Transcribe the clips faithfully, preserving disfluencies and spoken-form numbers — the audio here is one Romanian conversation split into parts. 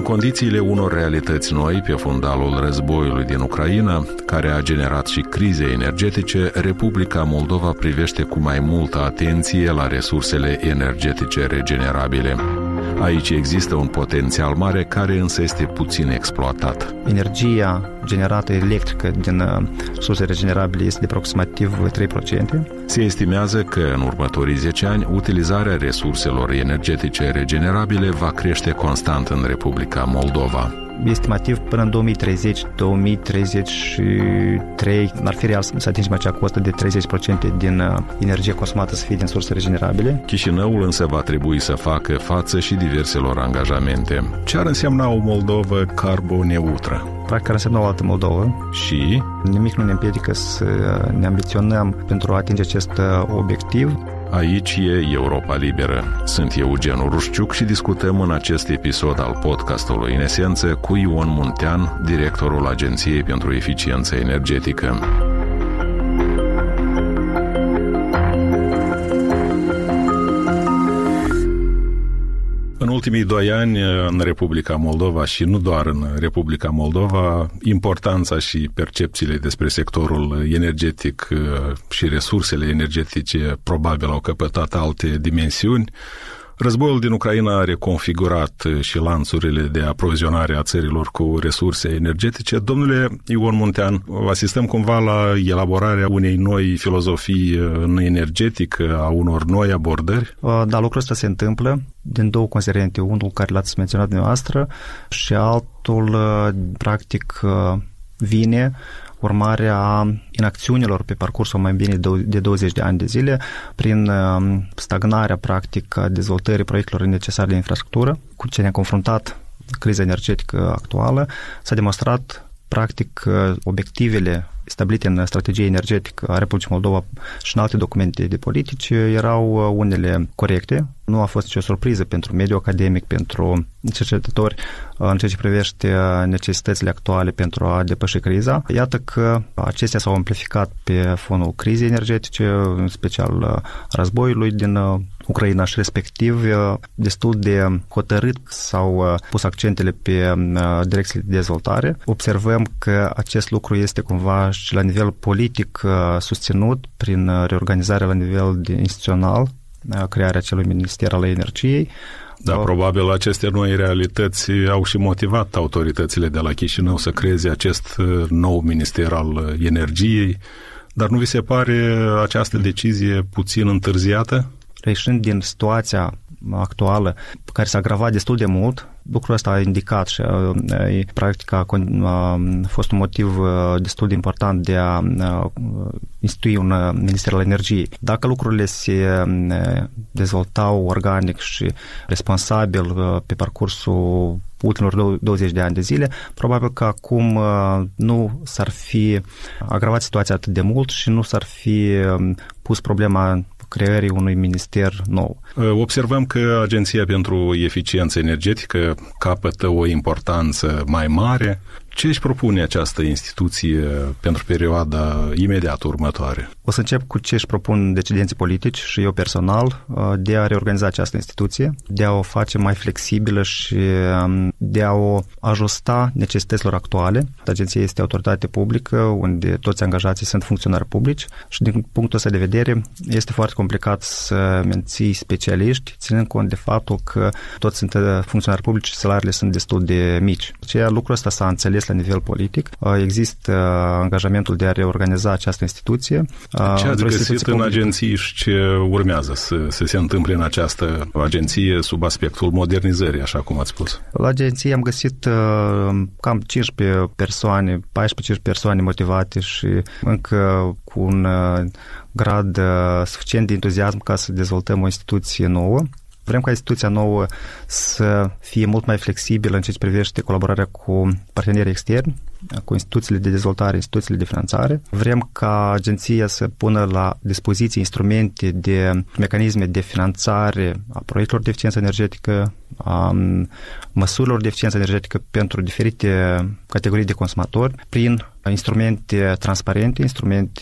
condițiile unor realități noi, pe fundalul războiului din Ucraina, care a generat și crize energetice, Republica Moldova privește cu mai multă atenție la resursele energetice regenerabile. Aici există un potențial mare care însă este puțin exploatat. Energia generată electrică din surse regenerabile este de aproximativ trei la sută. Se estimează că în următorii zece ani utilizarea resurselor energetice regenerabile va crește constant în Republica Moldova. Estimativ până în două mii treizeci două mii treizeci și trei ar fi real să atingem acea cotă de treizeci la sută din energie consumată să fie din surse regenerabile. Chișinăul însă va trebui să facă față și diverselor angajamente. Ce ar însemna o Moldovă carboneutră? Practic ar însemna o altă Moldovă. Și? Nimic nu ne împiedică să ne ambiționăm pentru a atinge acest obiectiv. Aici e Europa Liberă. Sunt Eugen Rușciuc și discutăm în acest episod al podcastului În Esență cu Ion Muntean, directorul Agenției pentru Eficiență Energetică. În ultimii doi ani, în Republica Moldova și nu doar în Republica Moldova, importanța și percepțiile despre sectorul energetic și resursele energetice probabil au căpătat alte dimensiuni. Războiul din Ucraina a reconfigurat și lanțurile de aprovizionare a țărilor cu resurse energetice. Domnule Ion Muntean, asistăm cumva la elaborarea unei noi filozofii în energetic, a unor noi abordări? Da, lucrul ăsta se întâmplă din două considerente. Unul care l-ați menționat dumneavoastră și altul, practic, vine urmare a inacțiunilor pe parcursul mai bine de douăzeci de ani de zile, prin stagnarea, practic, a dezvoltării proiectelor necesare de infrastructură, cu ce ne-a confruntat criza energetică actuală, s-a demonstrat, practic, obiectivele stabilite în strategia energetică a Republicii Moldova și în alte documente de politici erau unele corecte. Nu a fost nicio surpriză pentru mediul academic, pentru cercetători în ceea ce privește necesitățile actuale pentru a depăși criza. Iată că acestea s-au amplificat pe fonul crizei energetice, în special războiului din Ucraina și respectiv destul de hotărât s-au pus accentele pe direcțiile de dezvoltare. Observăm că acest lucru este cumva și la nivel politic susținut prin reorganizarea la nivel instituțional, crearea acelui Minister al Energiei. Da, o... probabil aceste noi realități au și motivat autoritățile de la Chișinău să creeze acest nou Minister al Energiei, dar nu vi se pare această decizie puțin întârziată? Reieșind din situația actuală, care s-a agravat destul de mult, lucrul ăsta a indicat și practic a fost un motiv destul de important de a institui un Minister al Energiei. Dacă lucrurile se dezvoltau organic și responsabil pe parcursul ultimilor douăzeci de ani de zile, probabil că acum nu s-ar fi agravat situația atât de mult și nu s-ar fi pus problema creării unui minister nou. Observăm că Agenția pentru Eficiență Energetică capătă o importanță mai mare. Ce își propune această instituție pentru perioada imediat următoare? O să încep cu ce își propun decidenții politici și eu personal de a reorganiza această instituție, de a o face mai flexibilă și de a o ajusta necesităților actuale. Agenția este autoritate publică, unde toți angajații sunt funcționari publici și din punctul ăsta de vedere este foarte complicat să menții specialiști, ținând cont de faptul că toți sunt funcționari publici și salariile sunt destul de mici. Aceea lucrul ăsta s-a înțeles la nivel politic. Există angajamentul de a reorganiza această instituție. Ce ați găsit în agenții și ce urmează să, să se întâmple în această agenție sub aspectul modernizării, așa cum ați spus? La agenție am găsit cam cincisprezece persoane, paisprezece persoane motivate și încă cu un grad suficient de entuziasm ca să dezvoltăm o instituție nouă. Vrem ca instituția nouă să fie mult mai flexibilă în ceea ce privește colaborarea cu partenerii externi, cu instituțiile de dezvoltare, instituțiile de finanțare. Vrem ca agenția să pună la dispoziție instrumente de mecanisme de finanțare a proiectelor de eficiență energetică, a măsurilor de eficiență energetică pentru diferite categorii de consumatori, prin instrumente transparente, instrumente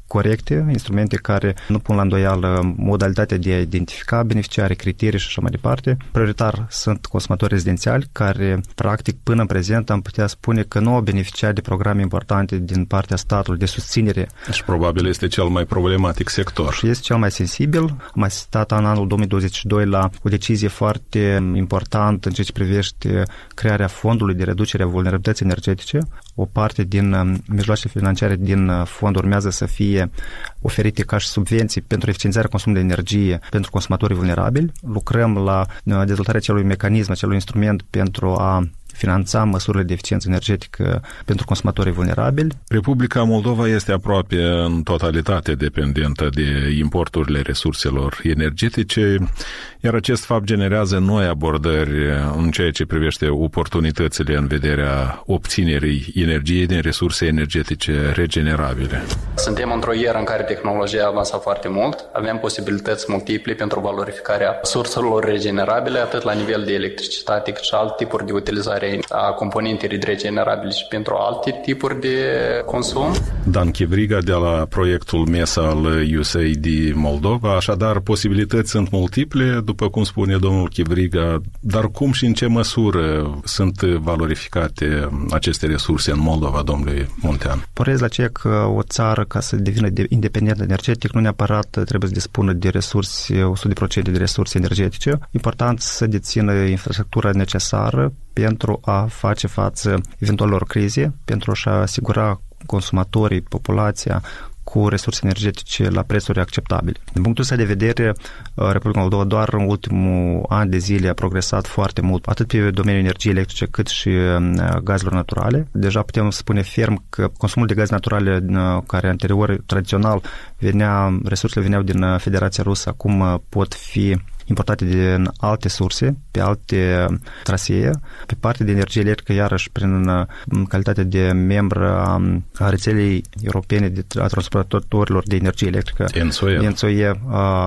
corecte, instrumente care nu pun la îndoială modalitatea de a identifica beneficiari, criterii și așa mai departe. Prioritar sunt consumatori rezidențiali care, practic, până în prezent am putea spune că nu au beneficiat de programe importante din partea statului de susținere. Și probabil este cel mai problematic sector. Și este cel mai sensibil. Am asistat în anul două mii douăzeci și doi la o decizie foarte importantă în ceea ce privește crearea fondului de reducere a vulnerabilității energetice. O parte din mijloacele financiare din fond urmează să fie oferite ca și subvenții pentru eficientizarea consumului de energie pentru consumatorii vulnerabili. Lucrăm la dezvoltarea acelui mecanism, acelui instrument pentru a finanța măsurile de eficiență energetică pentru consumatorii vulnerabili. Republica Moldova este aproape în totalitate dependentă de importurile resurselor energetice, iar acest fapt generează noi abordări în ceea ce privește oportunitățile în vederea obținerii energiei din resurse energetice regenerabile. Suntem într-o eră în care tehnologia a avansat foarte mult, avem posibilități multiple pentru valorificarea surselor regenerabile, atât la nivel de electricitate cât și alte tipuri de utilizare a componentelor regenerabile și pentru alte tipuri de consum. Dan Chivriga de la proiectul M E S al U S A I D Moldova, așadar posibilități sunt multiple, după cum spune domnul Chivriga, dar cum și în ce măsură sunt valorificate aceste resurse în Moldova, domnule Muntean? Porez la ceea că o țară, ca să devină independentă energetic, nu neapărat trebuie să dispună de resurse, o sută la sută de resurse energetice. Important să dețină infrastructura necesară pentru a face față eventualelor crize, pentru a asigura consumatorii, populația cu resurse energetice la prețuri acceptabile. Din punctul ăsta de vedere, Republica Moldova doar în ultimul an de zile a progresat foarte mult, atât pe domeniul energiei electrice cât și gazelor naturale. Deja putem spune ferm că consumul de gaze naturale, care anterior, tradițional, venea, resursele veneau din Federația Rusă, acum pot fi importate din alte surse, pe alte trasee. Pe partea de energie electrică, iarăși, prin calitate de membru a rețelei europene de a transportatorilor de energie electrică, N S O E,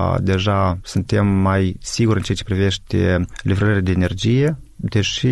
deja suntem mai siguri în ceea ce privește livrările de energie, deși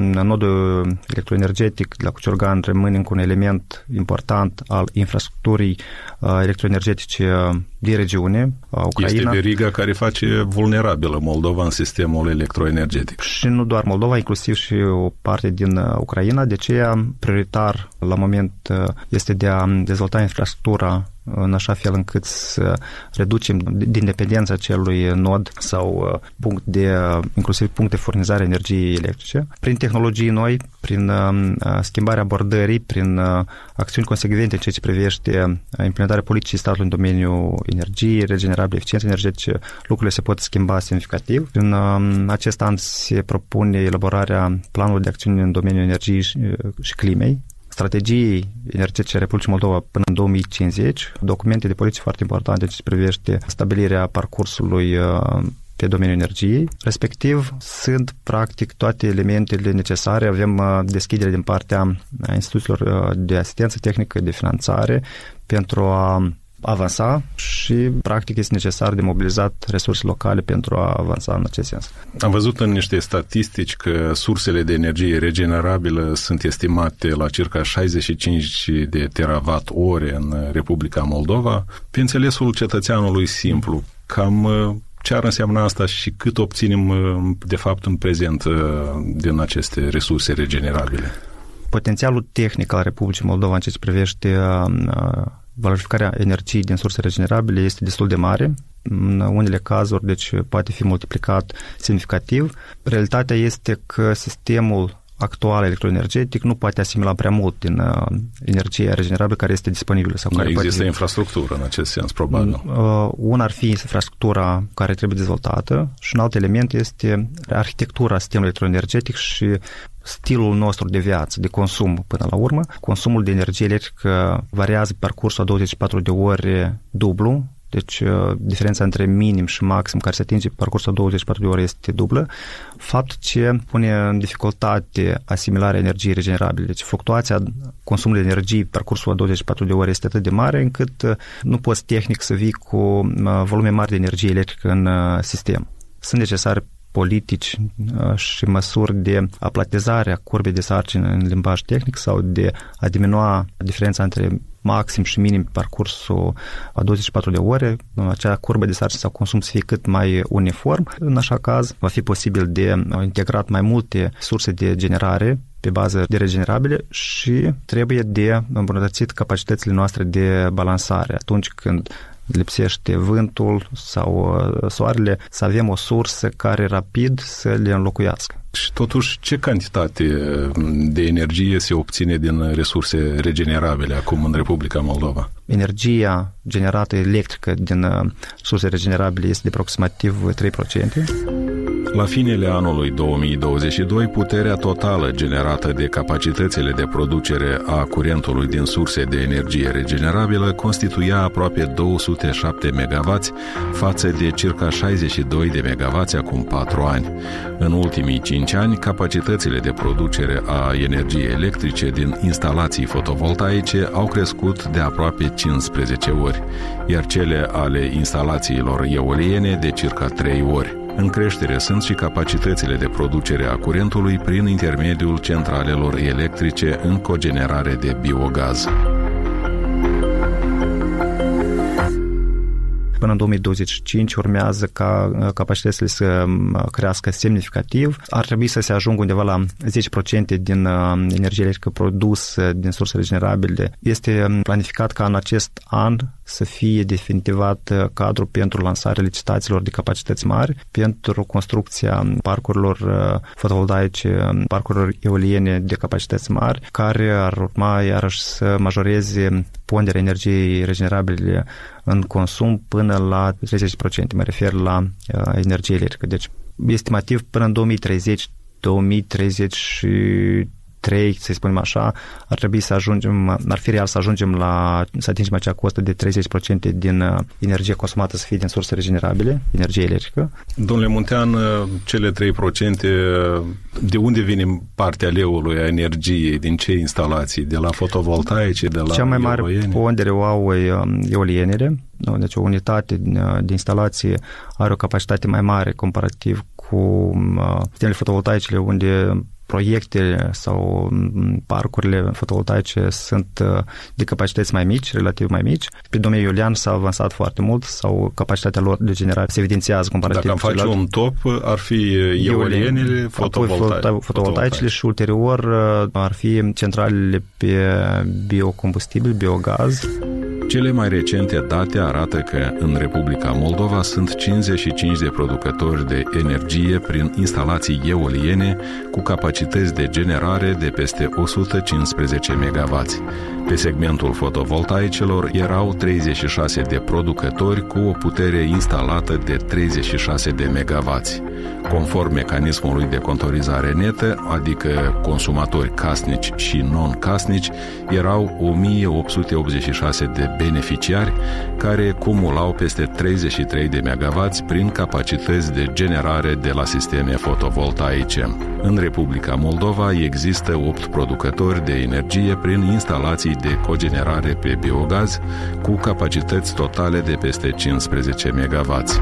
nodul electroenergetic de la Cuciorgan rămâne încă un element important al infrastructurii electroenergetice din regiune, Ucraina. Este veriga care face vulnerabilă Moldova în sistemul electroenergetic. Și nu doar Moldova, inclusiv și o parte din Ucraina, de aceea prioritar la moment este de a dezvolta infrastructura în așa fel încât să reducem din dependența acelui nod sau punct de, inclusiv punct de furnizare a energiei electrice. Prin tehnologii noi, prin schimbarea abordării, prin acțiuni consecvente în ceea ce privește implementarea politicii statului în domeniul energiei regenerabile, eficiențe energetice, lucrurile se pot schimba semnificativ. În acest an se propune elaborarea planului de acțiuni în domeniul energiei și climei, strategiei energetice a Republicii Moldova până în două mii cincizeci, documente de politici foarte importante ce privește stabilirea parcursului pe domeniul energiei. Respectiv, sunt practic toate elementele necesare. Avem deschidere din partea instituțiilor de asistență tehnică, de finanțare, pentru a avansa și, practic, este necesar de mobilizat resurse locale pentru a avansa în acest sens. Am văzut în niște statistici că sursele de energie regenerabilă sunt estimate la circa șaizeci și cinci de terawatt ore în Republica Moldova. Pe înțelesul cetățeanului simplu, cam ce ar însemna asta și cât obținem, de fapt, în prezent din aceste resurse regenerabile? Potențialul tehnic al Republicii Moldova în ceea ce privește valorificarea energiei din surse regenerabile este destul de mare. În unele cazuri, deci, poate fi multiplicat semnificativ. Realitatea este că sistemul actual electroenergetic nu poate asimila prea mult din uh, energia regenerabilă care este disponibilă. Sau nu care există poate... infrastructură în acest sens, probabil. Uh, una ar fi infrastructura care trebuie dezvoltată și un alt element este arhitectura sistemului electroenergetic și stilul nostru de viață, de consum până la urmă. Consumul de energie electrică variază pe parcursul a douăzeci și patru de ore dublu, deci diferența între minim și maxim care se atinge pe parcursul a douăzeci și patru de ore este dublă. Fapt ce pune în dificultate asimilarea energiei regenerabile. Deci fluctuația consumului de energie pe parcursul a douăzeci și patru de ore este atât de mare încât nu poți tehnic să vii cu volume mari de energie electrică în sistem. Sunt necesare politici și măsuri de aplatizare a curbei de sarcină în limbaj tehnic sau de a diminua diferența între maxim și minim pe parcursul a douăzeci și patru de ore, acea curbă de sarcină sau consum să fie cât mai uniform. În așa caz, va fi posibil de integrat mai multe surse de generare pe bază de regenerabile și trebuie de îmbunătățit capacitățile noastre de balansare. Atunci când lipsește vântul sau soarele, să avem o sursă care rapid să le înlocuiască. Și totuși, ce cantitate de energie se obține din resurse regenerabile acum în Republica Moldova? Energia generată electrică din surse regenerabile este de aproximativ trei la sută. La finele anului două mii douăzeci și doi, puterea totală generată de capacitățile de producere a curentului din surse de energie regenerabilă constituia aproape două sute șapte megavați față de circa șaizeci și doi de megavați acum patru ani. În ultimii cinci ani, capacitățile de producere a energiei electrice din instalații fotovoltaice au crescut de aproape cincisprezece ori, iar cele ale instalațiilor eoliene de circa trei ori. În creștere sunt și capacitățile de producere a curentului prin intermediul centralelor electrice în cogenerare de biogaz. Până în două mii douăzeci și cinci urmează ca capacitățile să crească semnificativ. Ar trebui să se ajungă undeva la zece la sută din energie electrică produsă din surse regenerabile. Este planificat ca în acest an să fie definitivat cadrul pentru lansarea licitațiilor de capacități mari, pentru construcția parcurilor fotovoltaice, parcurilor eoliene de capacități mari, care ar urma iarăși să majoreze ponderea energiei regenerabile în consum până la treizeci la sută. Mă refer la energie electrică. Deci, estimativ, până în două mii treizeci, două mii treizeci și trei, să spunem așa, ar trebui să ajungem, ar fi real să ajungem la, să atingem acea cotă de treizeci la sută din energie consumată să fie din surse regenerabile, energie electrică. Domnule Muntean, cele trei la sută, de unde vine partea leului a energiei, din ce instalații? De la fotovoltaice, de la cea mai mare eoliene? Pondere o au eolienele, deci o unitate de instalație are o capacitate mai mare comparativ cu sistemele fotovoltaice, unde proiectele sau parcurile fotovoltaice sunt de capacități mai mici, relativ mai mici. Pe domeniul eolian s-a avansat foarte mult sau capacitatea lor de generare se evidențiază comparativ. Dacă am face un top, ar fi eolienele, fotovoltaice, fotovoltaicele și ulterior ar fi centralele pe biocombustibil, biogaz. Cele mai recente date arată că în Republica Moldova sunt cincizeci și cinci de producători de energie prin instalații eoliene cu capacități de generare de peste o sută cincisprezece megavați. Pe segmentul fotovoltaicelor erau treizeci și șase de producători cu o putere instalată de treizeci și șase de megavați. Conform mecanismului de contorizare netă, adică consumatori casnici și non-casnici, erau o mie opt sute optzeci și șase de beneficiari care cumulau peste treizeci și trei de megavați prin capacități de generare de la sisteme fotovoltaice. În Republica Moldova există opt producători de energie prin instalații de cogenerare pe biogaz cu capacități totale de peste cincisprezece megavați.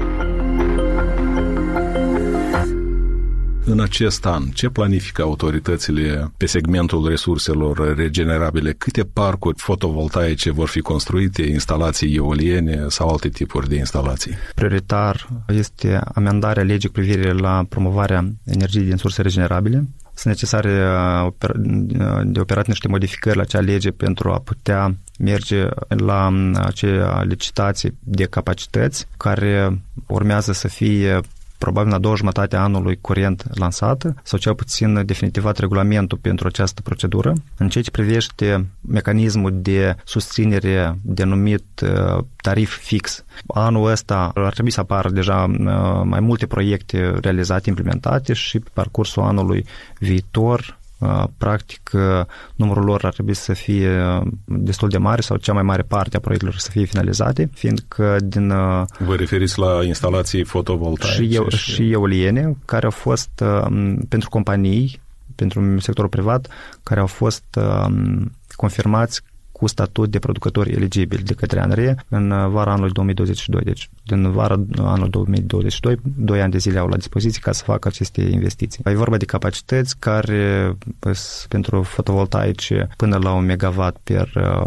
În acest an, ce planifică autoritățile pe segmentul resurselor regenerabile? Câte parcuri fotovoltaice vor fi construite, instalații eoliene sau alte tipuri de instalații? Prioritar este amendarea legii cu privire la promovarea energiei din surse regenerabile. Sunt necesare de operat niște modificări la acea lege pentru a putea merge la acea licitație de capacități care urmează să fie probabil la două jumătate a anului curent lansată sau cel puțin definitivat regulamentul pentru această procedură. În ceea ce privește mecanismul de susținere denumit tarif fix, anul ăsta ar trebui să apară deja mai multe proiecte realizate, implementate și pe parcursul anului viitor practic numărul lor ar trebui să fie destul de mare sau cea mai mare parte a proiectelor să fie finalizate, fiindcă din... Vă referiți la instalații fotovoltaice? Și, eu, și... și eoliene, care au fost pentru companii, pentru sectorul privat, care au fost confirmați cu statut de producători eligibili de către A N R E în vara anului două mii douăzeci și doi. Deci, din vara anului două mii douăzeci și doi, doi ani de zile au la dispoziție ca să facă aceste investiții. E vorba de capacități care pentru fotovoltaice până la un megawatt per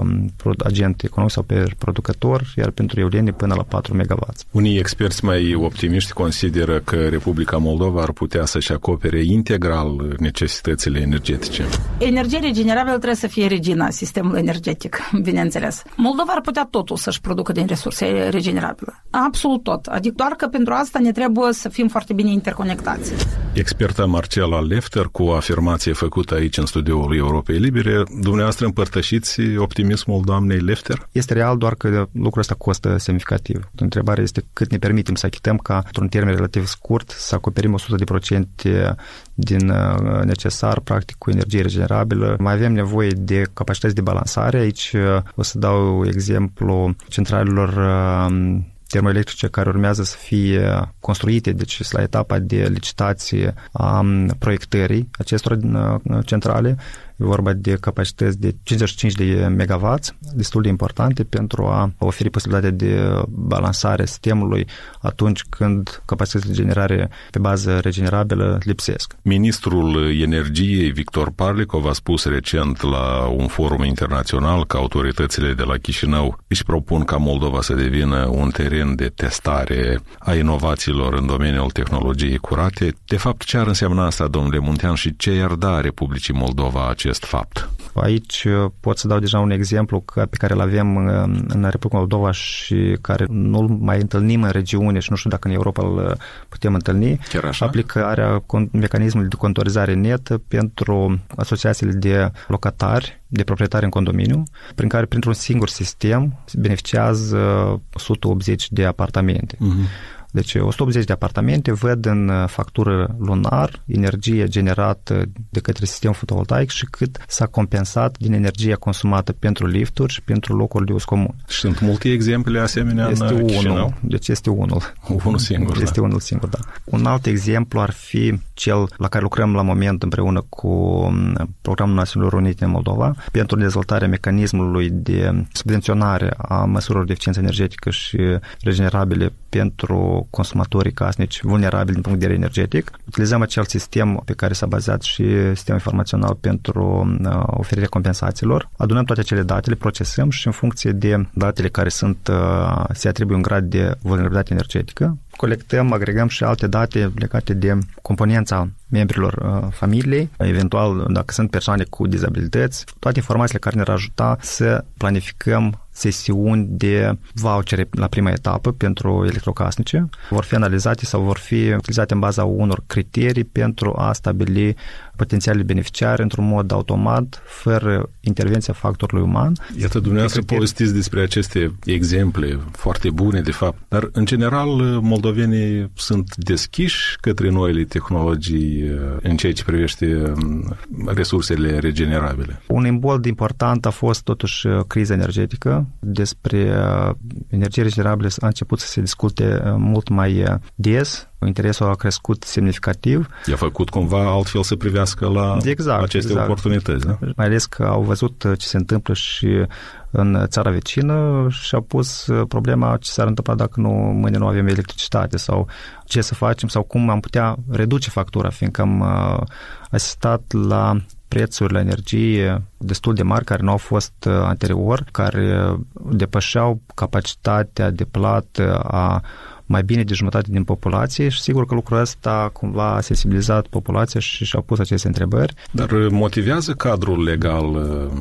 agent economic sau per producător, iar pentru eoliene până la patru megawatt. Unii experți mai optimiști consideră că Republica Moldova ar putea să-și acopere integral necesitățile energetice. Energia regenerabilă trebuie să fie regina sistemului energetic, bineînțeles. Moldova ar putea totul să-și producă din resurse regenerabile. Absolut tot. Adică doar că pentru asta ne trebuie să fim foarte bine interconectați. Experta Marcela Lefter, cu o afirmație făcută aici în studioul Europei Libere, dumneavoastră împărtășiți optimismul doamnei Lefter? Este real, doar că lucrul ăsta costă semnificativ. Întrebarea este cât ne permitem să achităm ca, într-un termen relativ scurt, să acoperim o sută la sută din necesar, practic, cu energie regenerabilă. Mai avem nevoie de capacități de balansare. Aici o să dau exemplu centralelor termoelectrice care urmează să fie construite, deci la etapa de licitație a proiectării acestor centrale. E vorba de capacități de cincizeci și cinci de megawatt, destul de importante pentru a oferi posibilitatea de balansare a sistemului atunci când capacitățile de generare pe bază regenerabilă lipsesc. Ministrul Energiei, Victor Parlikov, a spus recent la un forum internațional că autoritățile de la Chișinău își propun ca Moldova să devină un teren de testare a inovațiilor în domeniul tehnologiei curate. De fapt, ce ar însemna asta, domnule Muntean, și ce i-ar da Republicii Moldova acest fapt? Aici pot să dau deja un exemplu pe care îl avem în Republica Moldova și care nu-l mai întâlnim în regiune și nu știu dacă în Europa îl putem întâlni. Chiar așa? Aplicarea mecanismului de contorizare netă pentru asociațiile de locatari, de proprietari în condominiu, prin care, printr-un singur sistem, beneficiază o sută optzeci de apartamente. Uh-huh. Deci o sută optzeci de apartamente văd în factură lunar energie generată de către sistemul fotovoltaic și cât s-a compensat din energia consumată pentru lifturi și pentru locuri de uz comun. Sunt multe exemple asemenea este în Chișinău? Unul, deci este unul. Unul singur, Este da. unul singur, da. Un alt exemplu ar fi cel la care lucrăm la moment împreună cu Programul Națiunilor Unite în Moldova pentru dezvoltarea mecanismului de subvenționare a măsurilor de eficiență energetică și regenerabile pentru consumatorii casnici vulnerabili din punct de vedere energetic. Utilizăm acel sistem pe care s-a bazat și sistemul informațional pentru oferirea compensațiilor. Adunăm toate acele date, le procesăm și în funcție de datele care sunt, se atribuie un grad de vulnerabilitate energetică, colectăm, agregăm și alte date legate de componența membrilor uh, familiei, eventual dacă sunt persoane cu dizabilități, toate informațiile care ne-ar ajuta să planificăm sesiuni de vouchere la prima etapă pentru electrocasnice. Vor fi analizate sau vor fi utilizate în baza unor criterii pentru a stabili potențialii beneficiari într-un mod automat, fără intervenția factorului uman. Iată, dumneavoastră povestiți despre aceste exemple foarte bune, de fapt, dar în general moldovenii sunt deschiși către noile tehnologii în ceea ce privește resursele regenerabile. Un imbold important a fost totuși criza energetică. Despre energie regenerabile a început să se discute mult mai des. Interesul a crescut semnificativ. I-a făcut cumva altfel să privească la exact, aceste exact. oportunități, da? Mai ales că au văzut ce se întâmplă și în țara vecină și a pus problema ce s-ar întâmpla dacă nu, mâine nu avem electricitate sau ce să facem sau cum am putea reduce factura, fiindcă am asistat la prețuri la energie destul de mari care nu au fost anterior, care depășeau capacitatea de plată a mai bine de jumătate din populație și sigur că lucrul ăsta cumva a sensibilizat populația și și-a pus aceste întrebări. Dar motivează cadrul legal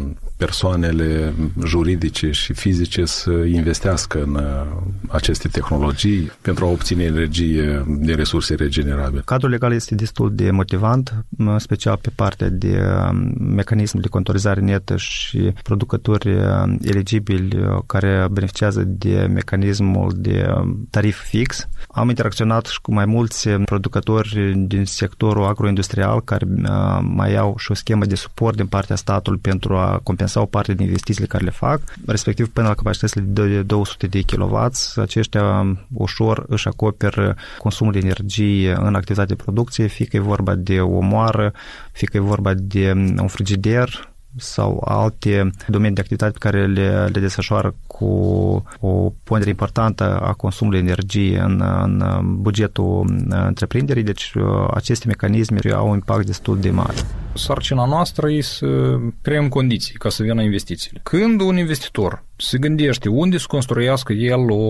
persoanele juridice și fizice să investească în aceste tehnologii pentru a obține energie de resurse regenerabile? Cadrul legal este destul de motivant, special pe partea de mecanism de contorizare netă și producători eligibili care beneficiază de mecanismul de tarif fix. Am interacționat și cu mai mulți producători din sectorul agroindustrial care mai au și o schemă de suport din partea statului pentru a compensa o parte din investițiile care le fac, respectiv până la capacitățile de două sute de kilowatt. Aceștia ușor își acoperă consumul de energie în activitate de producție, fie că e vorba de o moară, fie că e vorba de un frigider, sau alte domenii de activitate pe care le, le desfășoară cu o pondere importantă a consumului energie în, în bugetul întreprinderii, deci aceste mecanisme au un impact destul de mare. Sarcina noastră e să creăm condiții ca să vină investițiile. Când un investitor se gândește unde să construiască el o,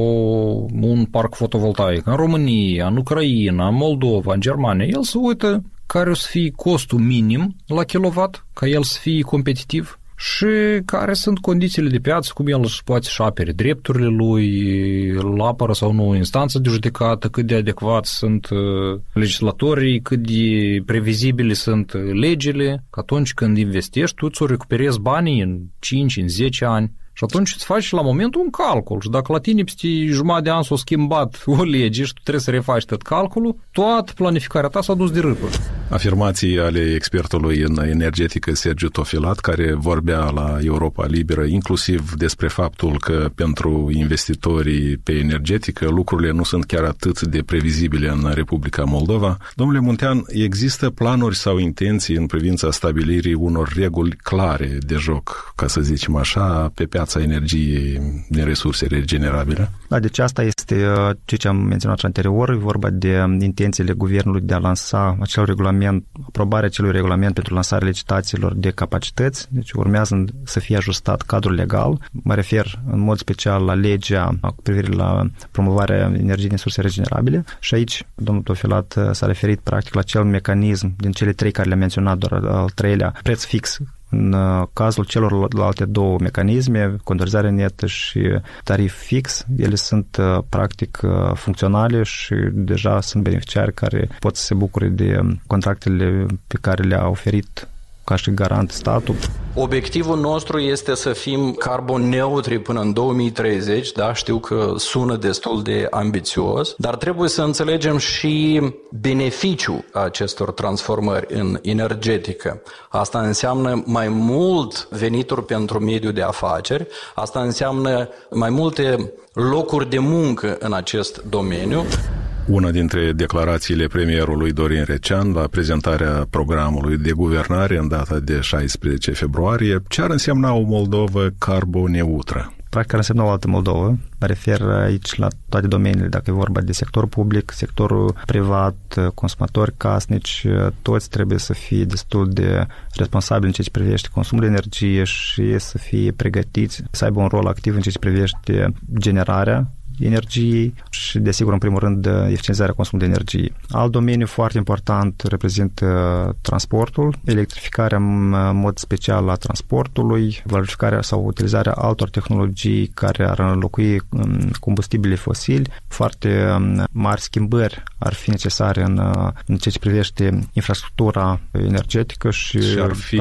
un parc fotovoltaic, în România, în Ucraina, în Moldova, în Germania, el se uită care o să fie costul minim la kilowatt, ca el să fie competitiv și care sunt condițiile de piață, cum el își poate să apere drepturile lui, îl apără sau nu o instanță de judecată, cât de adecvat sunt legislatorii, cât de previzibile sunt legile, că atunci când investești, tu ți-o recuperezi banii în cinci, în zece ani. Și atunci îți faci la momentul un calcul. Și dacă la tine peste jumătate de an s-a schimbat o lege și tu trebuie să refaci tot calculul, toată planificarea ta s-a dus de râpă. Afirmații ale expertului în energetică Sergiu Tofilat, care vorbea la Europa Liberă inclusiv despre faptul că pentru investitorii pe energetică lucrurile nu sunt chiar atât de previzibile în Republica Moldova. Domnule Muntean, există planuri sau intenții în privința stabilirii unor reguli clare de joc, ca să zicem așa, pe piața energiei din resurse regenerabile? Da, deci asta este ceea ce am menționat anterior, e vorba de intențiile guvernului de a lansa acel regulament, aprobarea acelui regulament pentru lansarea licitațiilor de capacități, deci urmează să fie ajustat cadrul legal. Mă refer în mod special la legea cu privire la promovarea energiei din surse regenerabile și aici domnul Tofilat s-a referit practic la acel mecanism din cele trei care le-am menționat, doar al treilea, preț fix. În cazul celorlalte două mecanisme, contorizare netă și tarif fix, ele sunt practic funcționale și deja sunt beneficiari care pot să se bucure de contractele pe care le-a oferit ca și garant statul. Obiectivul nostru este să fim carbon neutri până în două mii treizeci, da, știu că sună destul de ambițios, dar trebuie să înțelegem și beneficiul acestor transformări în energetică. Asta înseamnă mai mult venituri pentru mediul de afaceri, asta înseamnă mai multe locuri de muncă în acest domeniu. Una dintre declarațiile premierului Dorin Recean la prezentarea programului de guvernare în data de șaisprezece februarie, ce ar însemna o Moldovă carboneutră? Practic ar însemna o altă Moldovă. Mă refer aici la toate domeniile, dacă e vorba de sectorul public, sectorul privat, consumatori casnici, toți trebuie să fie destul de responsabili în ceea ce privește consumul de energie și să fie pregătiți, să aibă un rol activ în ceea ce privește generarea energiei și, desigur, în primul rând, eficientizarea consumului de energie. Alt domeniu foarte important reprezintă transportul, electrificarea în mod special a transportului, valorificarea sau utilizarea altor tehnologii care ar înlocui combustibile fosili. Foarte mari schimbări ar fi necesare în, în ceea ce privește infrastructura energetică și, și ar fi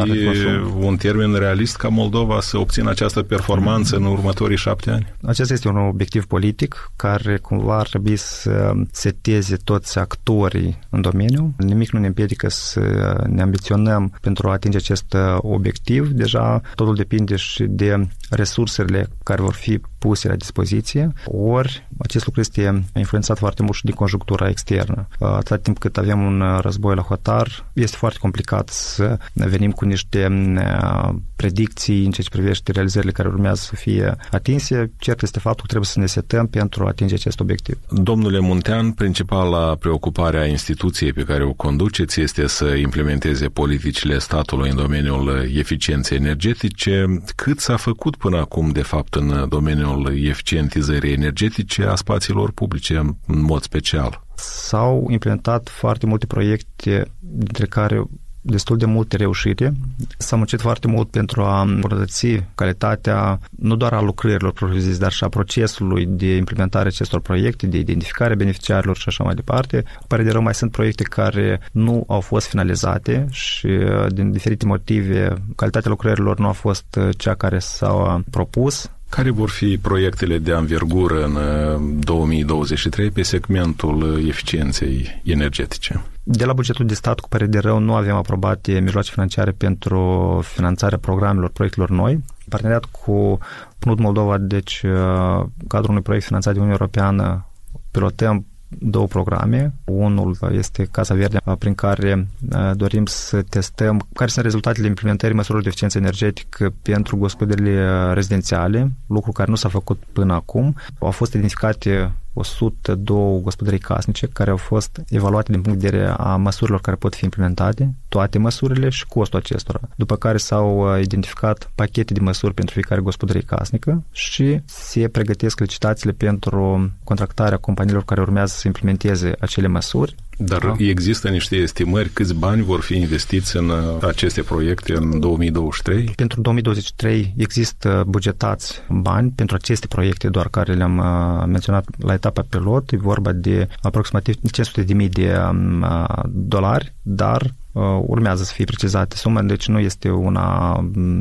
un termen realist ca Moldova să obțină această performanță în următorii șapte ani? Acesta este un obiectiv politic care cumva ar trebui să seteze toți actorii în domeniu. Nimic nu ne împiedică să ne ambiționăm pentru a atinge acest obiectiv. Deja totul depinde și de resursele care vor fi puse la dispoziție, ori acest lucru este influențat foarte mult și din conjunctura externă. Atâta timp cât avem un război la hotar, este foarte complicat să venim cu niște predicții în ceea ce privește realizările care urmează să fie atinse. Cert este faptul că trebuie să ne setăm pentru a atinge acest obiectiv. Domnule Muntean, principala preocupare a instituției pe care o conduceți este să implementeze politicile statului în domeniul eficienței energetice. Cât s-a făcut până acum, de fapt, în domeniul eficientizării energetice a spațiilor publice, în mod special? S-au implementat foarte multe proiecte, dintre care destul de multe reușite. S-a muncit foarte mult pentru a îmbunătăți calitatea nu doar a lucrărilor propriu-zise, dar și a procesului de implementare acestor proiecte, de identificare beneficiarilor și așa mai departe. Pare de rău, mai sunt proiecte care nu au fost finalizate și din diferite motive calitatea lucrărilor nu a fost cea care s-a propus. Care vor fi proiectele de anvergură în două mii douăzeci și trei pe segmentul eficienței energetice? De la bugetul de stat, cu părere de rău, nu avem aprobate mijloace financiare pentru finanțarea programelor, proiectelor noi. Parteneriat cu P N U D Moldova, deci cadrul unui proiect finanțat de Uniunea Europeană, pilotăm două programe. Unul este Casa Verde, prin care dorim să testăm care sunt rezultatele implementării măsurilor de eficiență energetică pentru gospodările rezidențiale, lucru care nu s-a făcut până acum. Au fost identificate o sută doi gospodării casnice care au fost evaluate din punct de vedere a măsurilor care pot fi implementate, toate măsurile și costul acestora. După care s-au identificat pachete de măsuri pentru fiecare gospodărie casnică și se pregătesc licitațiile pentru contractarea companiilor care urmează să implementeze acele măsuri. Dar da. Există niște estimări câți bani vor fi investiți în aceste proiecte în două mii douăzeci și trei? Pentru două mii douăzeci și trei există bugetați bani pentru aceste proiecte doar care le-am menționat la etapa pilot. E vorba de aproximativ cinci sute de mii de dolari, dar urmează să fie precizate suma, deci nu este una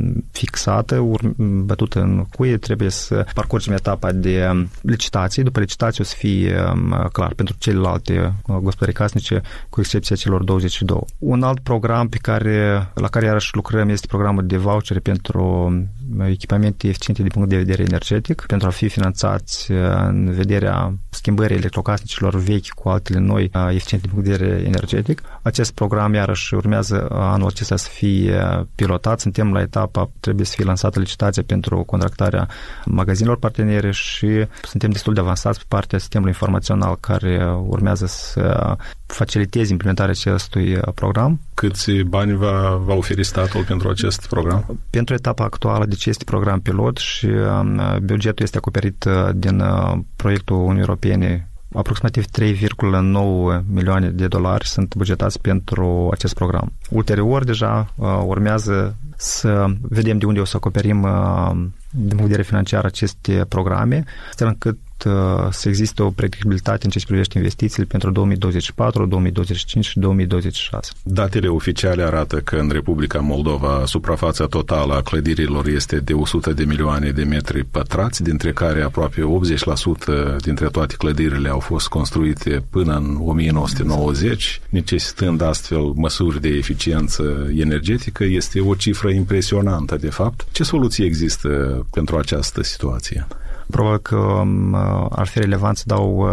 fixată, bătută în cuie, trebuie să parcurgem etapa de licitație. După licitație o să fie clar pentru celelalte gospodării casnice, cu excepția celor douăzeci și doi. Un alt program pe care, la care iarăși lucrăm este programul de vouchere pentru echipamente eficiente din punct de vedere energetic, pentru a fi finanțați în vederea schimbării electrocasnicilor vechi cu altele noi eficiente din punct de vedere energetic. Acest program iarăși și urmează anul acesta să fie pilotat. Suntem la etapa, trebuie să fie lansată licitația pentru contractarea magazinelor partenere și suntem destul de avansați pe partea sistemului informațional care urmează să faciliteze implementarea acestui program. Câți bani va, va oferi statul pentru acest program? Pentru etapa actuală, deci este program pilot și bugetul este acoperit din proiectul Uniunii Europene. Aproximativ trei virgulă nouă milioane de dolari sunt bugetați pentru acest program. Ulterior, deja urmează să vedem de unde o să acoperim din punct de vedere financiar aceste programe, astfel încât să existe o predictibilitate în ce privește investițiile pentru două mii douăzeci și patru, două mii douăzeci și cinci și două mii douăzeci și șase. Datele oficiale arată că în Republica Moldova suprafața totală a clădirilor este de o sută de milioane de metri pătrați, dintre care aproape optzeci la sută dintre toate clădirile au fost construite până în o mie nouă sute nouăzeci, necesitând astfel măsuri de eficiență energetică. Este o cifră impresionantă, de fapt. Ce soluții există pentru această situație? Probabil că ar fi relevant să dau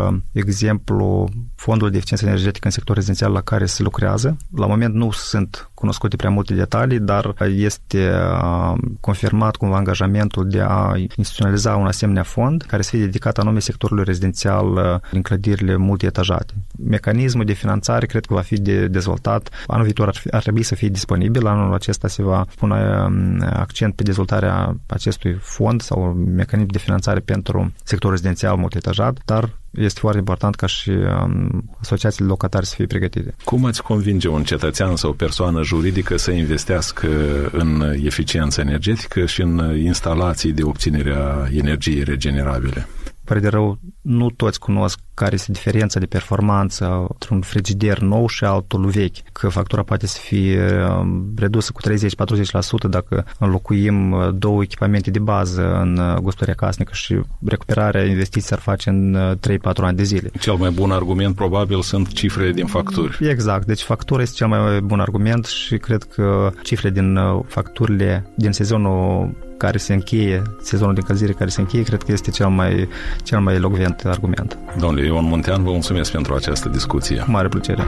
exemplu fondul de eficiență energetică în sectorul rezidențial la care se lucrează. La moment nu sunt cunoscute prea multe detalii, dar este confirmat cumva angajamentul de a instituționaliza un asemenea fond care să fie dedicat anume sectorului rezidențial din clădirile multietajate. Mecanismul de finanțare cred că va fi de dezvoltat. Anul viitor ar, fi, ar trebui să fie disponibil. Anul acesta se va pune accent pe dezvoltarea acestui fond sau mecanism de finanțare pentru sectorul rezidențial multietajat, dar este foarte important ca și um, asociațiile locatare să fie pregătite. Cum ați convinge un cetățean sau o persoană juridică să investească în eficiență energetică și în instalații de obținere a energiei regenerabile? Pare de rău, nu toți cunosc care este diferența de performanță între un frigider nou și altul vechi, că factura poate să fie redusă cu treizeci-patruzeci la sută dacă înlocuim două echipamente de bază în gospodăria casnică și recuperarea investiției ar face în trei-patru ani de zile. Cel mai bun argument probabil sunt cifrele din facturi. Exact, deci factura este cel mai bun argument și cred că cifrele din facturile din sezonul care se încheie, sezonul de încălzire care se încheie, cred că este cel mai, cel mai elocvent argument. Domnule Ion Muntean, vă mulțumesc pentru această discuție. Cu mare plăcere.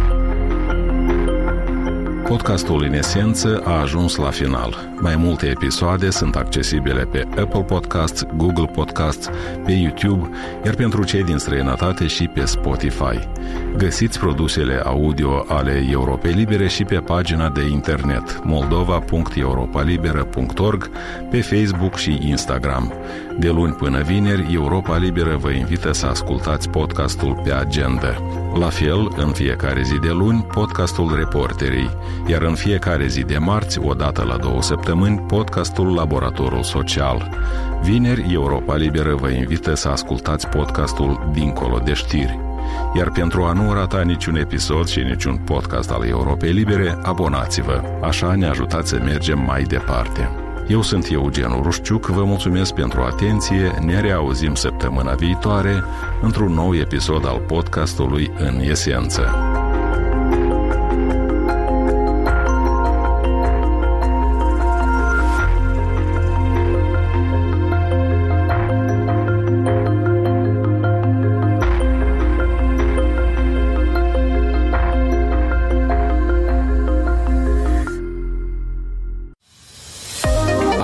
Podcastul În Esență a ajuns la final. Mai multe episoade sunt accesibile pe Apple Podcasts, Google Podcasts, pe YouTube, iar pentru cei din străinătate și pe Spotify. Găsiți produsele audio ale Europei Libere și pe pagina de internet moldova punct europa liberă punct org, pe Facebook și Instagram. De luni până vineri, Europa Liberă vă invită să ascultați podcastul Pe Agenda. La fel, în fiecare zi de luni, podcastul Reporterii, iar în fiecare zi de marți, o dată la două săptămâni, podcastul Laboratorul Social. Vineri, Europa Liberă vă invită să ascultați podcastul Dincolo de știri. Iar pentru a nu rata niciun episod și niciun podcast al Europei Libere, abonați-vă. Așa ne ajutați să mergem mai departe. Eu sunt Eugen Urușciuc, vă mulțumesc pentru atenție, ne reauzim săptămâna viitoare într-un nou episod al podcastului În Esență.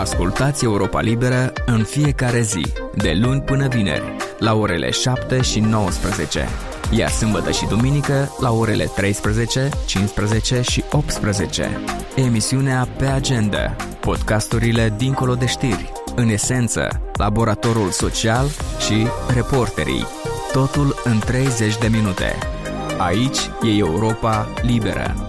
Ascultați Europa Liberă în fiecare zi, de luni până vineri, la orele șapte și nouăsprezece, iar sâmbătă și duminică la orele treisprezece, cincisprezece și optsprezece. Emisiunea Pe Agenda, podcasturile dincolo de știri, în esență, laboratorul social și reporterii. Totul în treizeci de minute. Aici e Europa Liberă.